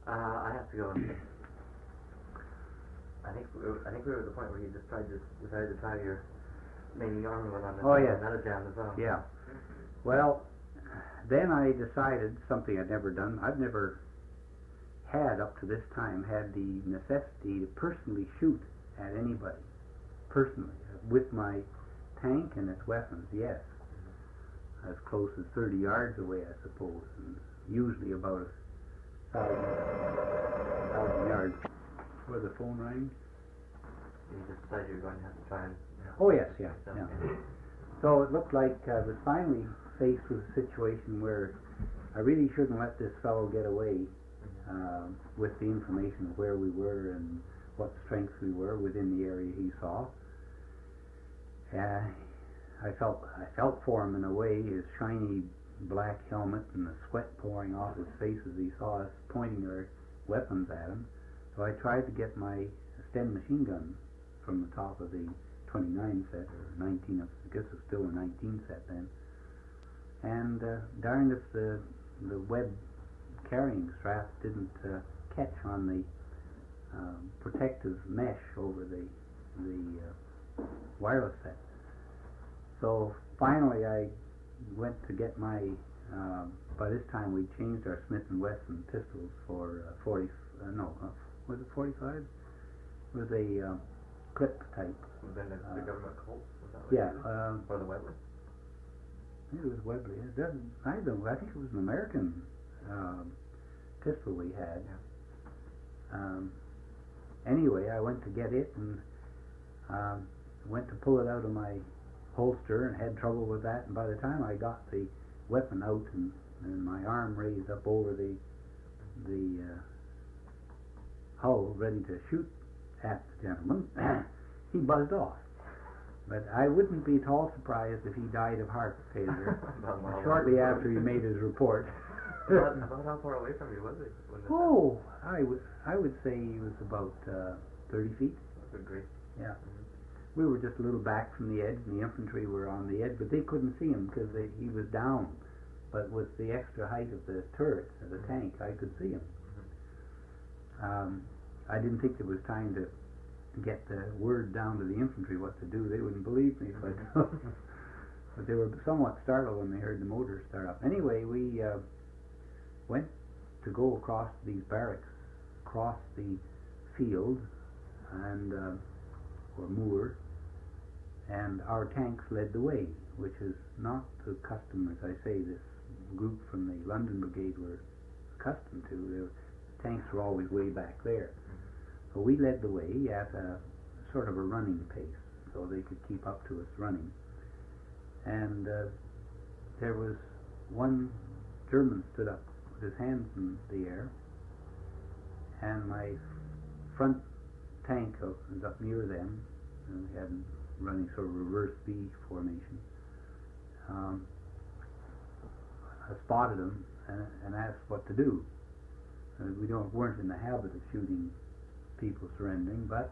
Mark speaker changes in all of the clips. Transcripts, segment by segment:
Speaker 1: I have to go. I think we were at the point where you decided to tie your main arm on this.
Speaker 2: Oh, yes.
Speaker 1: Another jam as well.
Speaker 2: Yeah. Well, then I decided something I'd never done. I've never had, up to this time, had the necessity to personally shoot at anybody. Personally. With my tank and its weapons, yes. As close as 30 yards away, I suppose. And usually about 1,000 yards. Where the phone rang?
Speaker 1: You just decided you were going to have to try and...
Speaker 2: Oh, yes, yeah. So it looked like I was finally faced with a situation where I really shouldn't let this fellow get away with the information of where we were and what strengths we were within the area he saw. I felt for him in a way, his shiny black helmet and the sweat pouring off his face as he saw us pointing our weapons at him. So I tried to get my Sten machine gun from the top of the 29 set, or 19, I guess it was still a 19 set then. And darned if the web carrying strap didn't catch on the protective mesh over the wireless set. So finally I went to get my, by this time we changed our Smith & Wesson pistols for 40, was it 45? It was a clip type.
Speaker 1: Was that the government Colt? Was that
Speaker 2: Yeah.
Speaker 1: Or the Webley?
Speaker 2: It was Webley. I think it was an American pistol we had.
Speaker 1: Yeah.
Speaker 2: Anyway, I went to get it and went to pull it out of my holster and had trouble with that. And by the time I got the weapon out and my arm raised up over the hull, ready to shoot at the gentleman, he buzzed off. But I wouldn't be at all surprised if he died of heart failure shortly after he made his report.
Speaker 1: About how far away from you was he?
Speaker 2: Oh, I would say he was about 30 feet.
Speaker 1: That's great.
Speaker 2: Yeah. We were just a little back from the edge, and the infantry were on the edge, but they couldn't see him because he was down. But with the extra height of the turret, of the tank, I could see him. I didn't think there was time to get the word down to the infantry what to do. They wouldn't believe me, but but they were somewhat startled when they heard the motor start up. Anyway, we went to go across these barracks, across the field, and or moor, and our tanks led the way, which is not the custom, as I say, this group from the London Brigade were accustomed to. The tanks were always way back there. So we led the way at a sort of a running pace, so they could keep up to us running. And there was one German stood up with his hands in the air, and my front tank was up near them, and we had running sort of reverse V formation. I spotted him and asked what to do. We weren't in the habit of shooting people surrendering, but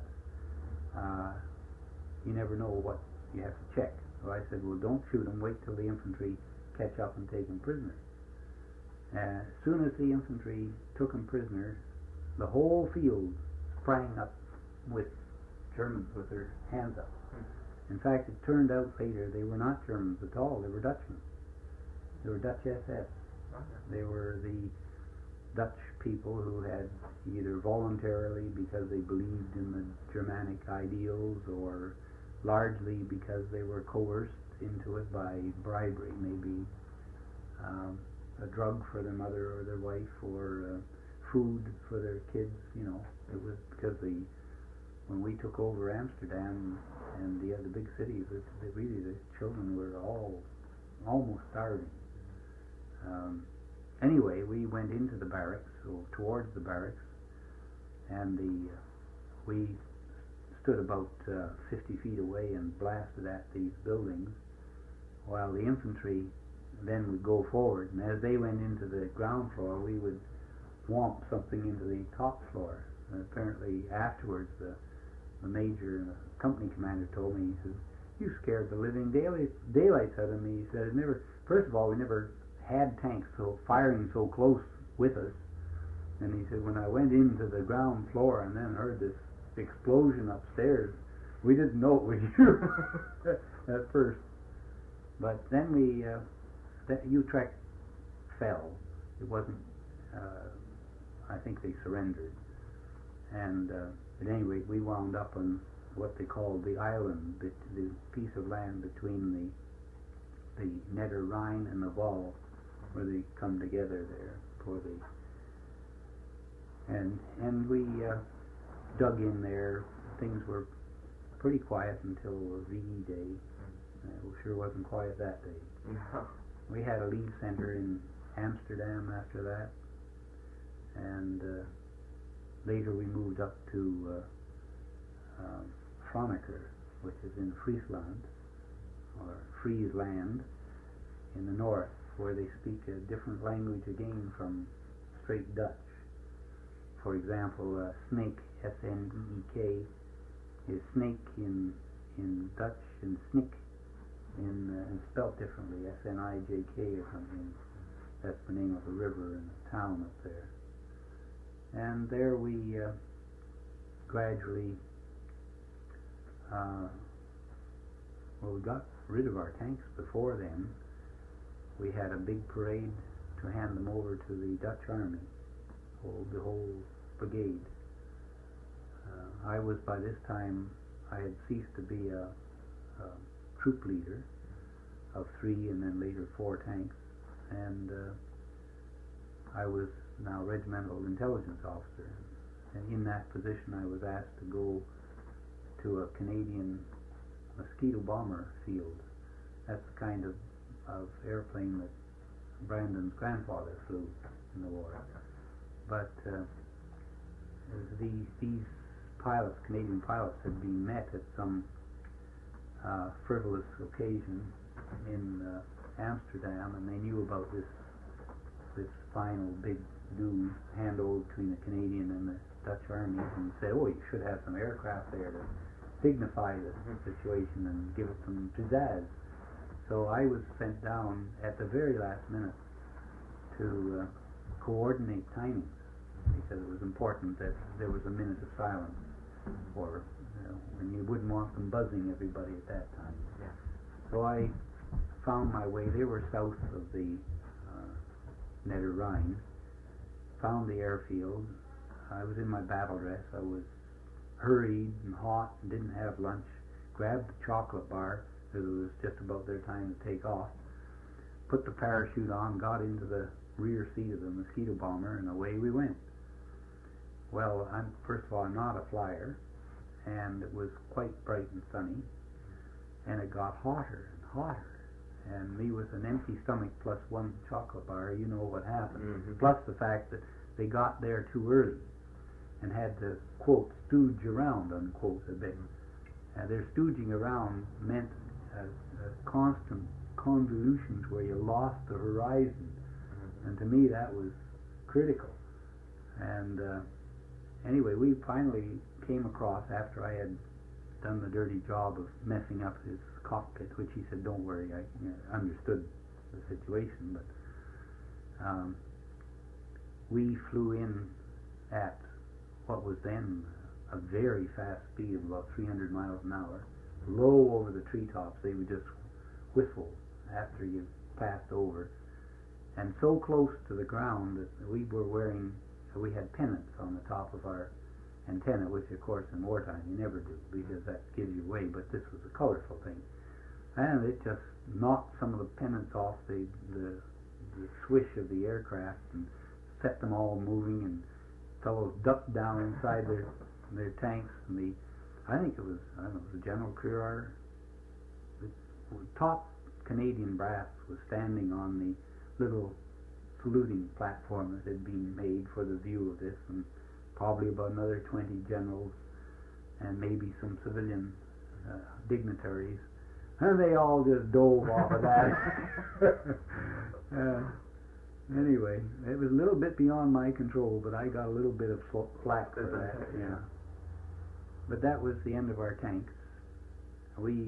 Speaker 2: you never know what you have to check. So I said, well, don't shoot him, wait till the infantry catch up and take him prisoner. As soon as the infantry took him prisoner, the whole field sprang up with Germans with their hands up. In fact, it turned out later they were not Germans at all, they were Dutchmen. They were Dutch SS. They were the Dutch people who had either voluntarily because they believed in the Germanic ideals, or largely because they were coerced into it by bribery, maybe a drug for their mother or their wife, or food for their kids. It was because when we took over Amsterdam and the other big cities, really the children were all almost starving. Anyway, we went into the barracks, or towards the barracks, and we stood about 50 feet away and blasted at these buildings, while the infantry then would go forward, and as they went into the ground floor, we would whomp something into the top floor. And apparently afterwards, the major and the company commander told me, he said, "You scared the living daylights out of me." He said, first of all, we never had tanks firing so close with us, And he said, when I went into the ground floor and then heard this explosion upstairs, we didn't know it was you at first. But then that Utrecht fell. It wasn't, I think they surrendered. And at any rate, we wound up on what they called the island, the piece of land between the Netter Rhine and the Waal, where they come together there for the. And we dug in there. Things were pretty quiet until VE Day. It sure wasn't quiet that day.
Speaker 1: No.
Speaker 2: We had a leave center in Amsterdam after that, and later we moved up to Franeker, which is in Friesland, or Friesland, in the north, where they speak a different language again from straight Dutch. For example, snake, S-N-E-E-K, is snake in Dutch, and snik and spelt differently, S-N-I-J-K or something. That's the name of a river and a town up there. And there we gradually, we got rid of our tanks before then. We had a big parade to hand them over to the Dutch Army, the whole brigade. I was, by this time, I had ceased to be a troop leader of 3 and then later 4 tanks, and I was now regimental intelligence officer, and in that position I was asked to go to a Canadian mosquito bomber field. That's the kind of airplane that Brandon's grandfather flew in the war. But these pilots, Canadian pilots, had been met at some frivolous occasion in Amsterdam, and they knew about this final big do handover between the Canadian and the Dutch armies, and said, "Oh, you should have some aircraft there to dignify the situation and give it some pizzazz." So I was sent down at the very last minute to coordinate timings, because it was important that there was a minute of silence, or and you wouldn't want them buzzing everybody at that time.
Speaker 1: Yeah.
Speaker 2: So I found my way. They were south of the Netter Rhine. Found the airfield. I was in my battle dress. I was hurried and hot and didn't have lunch. Grabbed the chocolate bar because it was just about their time to take off. Put the parachute on, got into the rear seat of the mosquito bomber, and away we went. Well, first of all, I'm not a flyer, and it was quite bright and sunny, and it got hotter and hotter. And me with an empty stomach plus 1 chocolate bar, you know what happened.
Speaker 1: Mm-hmm.
Speaker 2: Plus the fact that they got there too early and had to, quote, stooge around, unquote, a bit. Their stooging around meant constant convolutions where you lost the horizon. And to me that was critical. And anyway, we finally came across, after I had done the dirty job of messing up his cockpit, which he said, "Don't worry, I understood the situation." But we flew in at what was then a very fast speed of about 300 miles an hour, low over the treetops. They would just whistle after you passed over, and so close to the ground that we had pennants on the top of our antenna, which of course in wartime you never do, because that gives you away, but this was a colorful thing. And it just knocked some of the pennants off the swish of the aircraft and set them all moving, and fellows ducked down inside their tanks, and I think it was the General Crerar, the top Canadian brass was standing on the little saluting platform that had been made for the view of this, and probably about another 20 generals and maybe some civilian dignitaries, and they all just dove off of that. Anyway, it was a little bit beyond my control, but I got a little bit of flack for that. Yeah. But that was the end of our tanks. We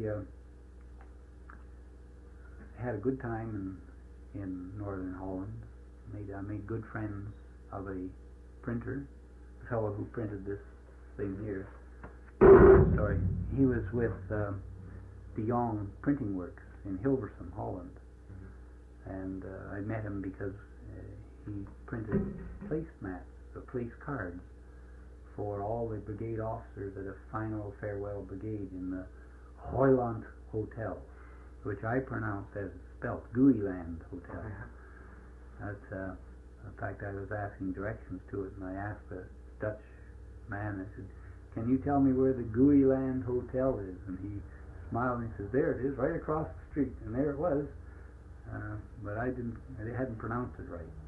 Speaker 2: had a good time in northern Holland. I made good friends of a printer, the fellow who printed this thing here. Sorry, he was with De Jong Printing Works in Hilversum, Holland, and I met him because he printed placemats, or place cards, for all the brigade officers at a final farewell brigade in the Hoyland Hotel, which I pronounce as spelt Gooeyland Hotel. That's, in fact, I was asking directions to it, and I asked the Dutch man, I said, "Can you tell me where the Gooeyland Hotel is?" And he smiled and he says, "There it is, right across the street." And there it was, but I hadn't pronounced it right.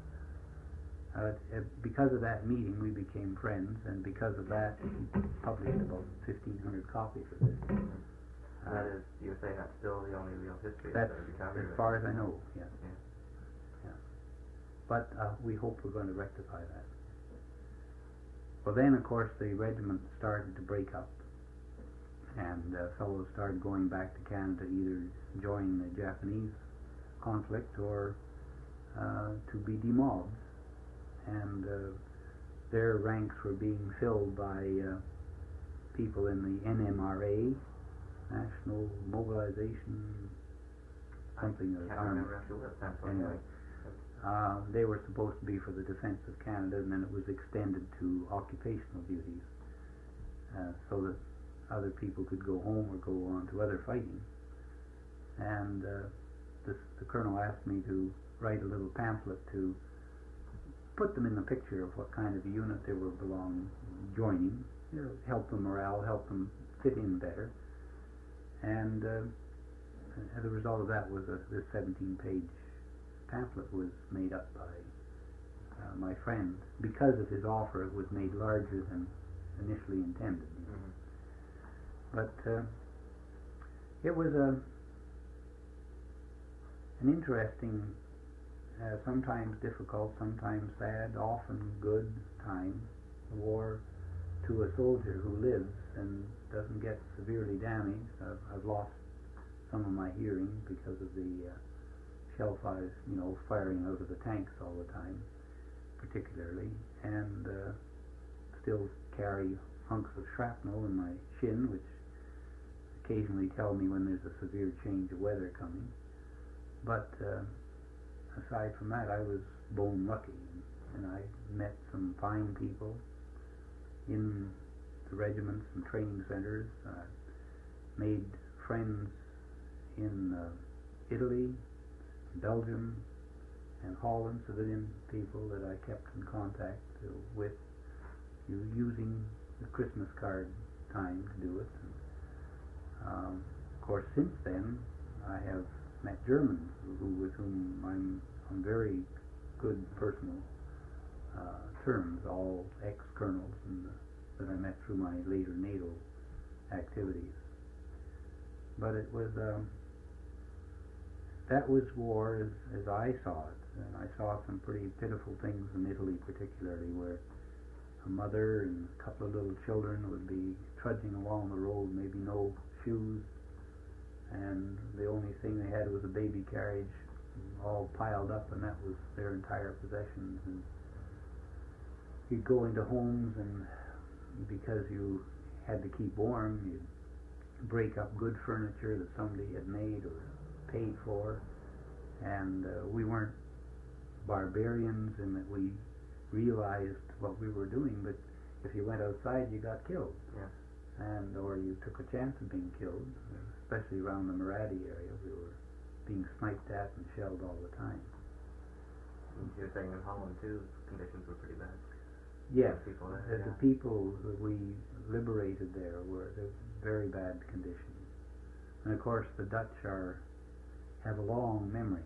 Speaker 2: Because of that meeting, we became friends, and because of that, he published about 1,500 copies of this.
Speaker 1: That is, you're saying that's still the only real history
Speaker 2: That's
Speaker 1: that recovered?
Speaker 2: as far as I know, yeah.
Speaker 1: Yeah.
Speaker 2: But we hope we're going to rectify that. Well, then, of course, the regiment started to break up, and fellows started going back to Canada, either join the Japanese conflict or to be demobbed. And their ranks were being filled by people in the NMRA, National Mobilization something.
Speaker 1: I can't remember actually what it stands for.
Speaker 2: Anyway, they were supposed to be for the defense of Canada, and then it was extended to occupational duties, so that other people could go home or go on to other fighting. And the colonel asked me to write a little pamphlet to put them in the picture of what kind of a unit they were joining, help them morale, help them fit in better. And as a result of that was this 17-page pamphlet was made up by my friend. Because of his offer, it was made larger than initially intended. But it was an interesting, sometimes difficult, sometimes sad, often good time. The war to a soldier who lives and doesn't get severely damaged. I've lost some of my hearing because of the shell fires, firing out of the tanks all the time, particularly, and still carry hunks of shrapnel in my shin, which occasionally tell me when there's a severe change of weather coming. But aside from that, I was bone lucky, and I met some fine people in the regiments and training centers. Made friends in Italy, Belgium, and Holland, civilian people that I kept in contact with, using the Christmas card time to do it. And, of course, since then, I have met Germans with whom I'm on very good personal terms, all ex-colonels that I met through my later NATO activities. But it was that was war as I saw it, and I saw some pretty pitiful things in Italy, particularly, where a mother and a couple of little children would be trudging along the road, maybe no shoes, and the only thing they had was a baby carriage, all piled up, and that was their entire possessions. And you'd go into homes, and because you had to keep warm, you'd break up good furniture that somebody had made or paid for. And we weren't barbarians in that we realized what we were doing, but if you went outside, you got killed.
Speaker 1: Yeah.
Speaker 2: And or you took a chance of being killed, especially around the Maradi area. We were being sniped at and shelled all the time.
Speaker 1: And you're saying in Holland too, conditions were pretty bad.
Speaker 2: Yes,
Speaker 1: People there,
Speaker 2: the people that we liberated there were very bad conditions. And of course the Dutch have a long memory.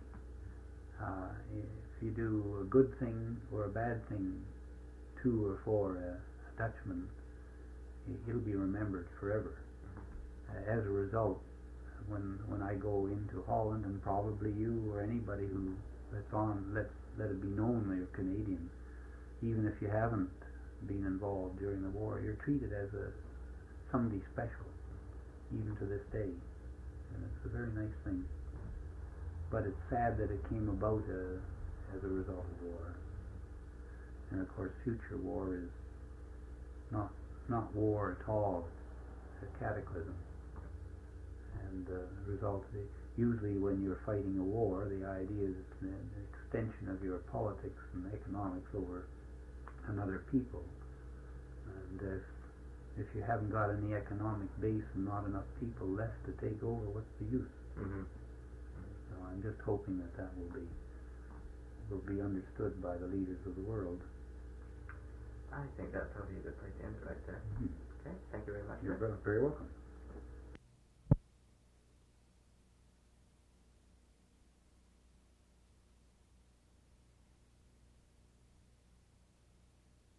Speaker 2: If you do a good thing or a bad thing to or for a Dutchman, it'll be remembered forever. As a result, when I go into Holland, and probably you or anybody let it be known they're Canadians, even if you haven't been involved during the war, you're treated as somebody special, even to this day. And it's a very nice thing. But it's sad that it came about as a result of war. And of course future war is not war at all, it's a cataclysm. And the result, usually when you're fighting a war, the idea is it's an extension of your politics and economics over another people. And if you haven't got any economic base and not enough people left to take over, what's the use? So I'm just hoping that will be understood by the leaders of the world.
Speaker 1: I think that's probably a good place to end it right there. Okay, thank you very much.
Speaker 2: You're very welcome.